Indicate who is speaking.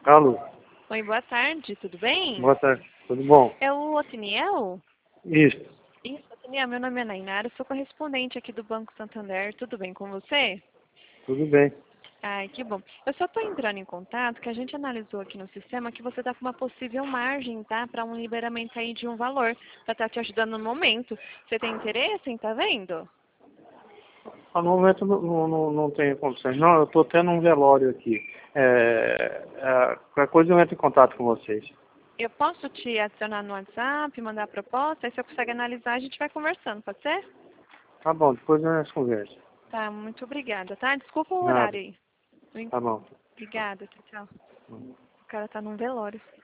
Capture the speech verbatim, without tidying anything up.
Speaker 1: Alô,
Speaker 2: Oi, boa tarde, tudo bem?
Speaker 1: boa tarde, tudo bom?
Speaker 2: É o Otiniel?
Speaker 1: Isso,
Speaker 2: Isso, Otiniel, meu nome é Nainara, sou correspondente aqui do Banco Santander, tudo bem com você?
Speaker 1: tudo bem.
Speaker 2: Ai, que bom. Eu só estou entrando em contato, que a gente analisou aqui no sistema que você está com uma possível margem, tá? Para um liberamento aí de um valor, para estar te ajudando no momento. Você tem interesse em tá vendo?
Speaker 1: No momento não, não, não não tenho condições. Não, eu estou tendo um velório aqui. É, é, qualquer coisa eu entro em contato com vocês.
Speaker 2: Eu posso te adicionar no WhatsApp, mandar a proposta, aí você consegue analisar, a gente vai conversando, pode ser?
Speaker 1: Tá bom, depois nós conversa.
Speaker 2: Tá, muito obrigada, tá? Desculpa o
Speaker 1: Nada,
Speaker 2: horário aí.
Speaker 1: tá bom.
Speaker 2: Obrigada, tchau, tchau. O cara tá num velório.